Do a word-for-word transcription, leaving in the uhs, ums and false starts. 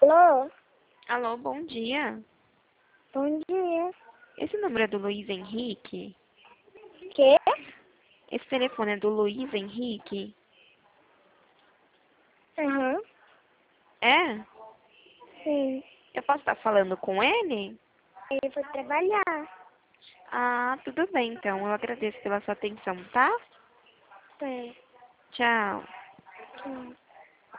Alô? Alô, bom dia. Bom dia. Esse número é do Luiz Henrique? Quê? Esse telefone é do Luiz Henrique? Aham. É? Sim. Eu posso estar falando com ele? Ele foi trabalhar. Ah, tudo bem então. Eu agradeço pela sua atenção, tá? É. Tchau. Tchau.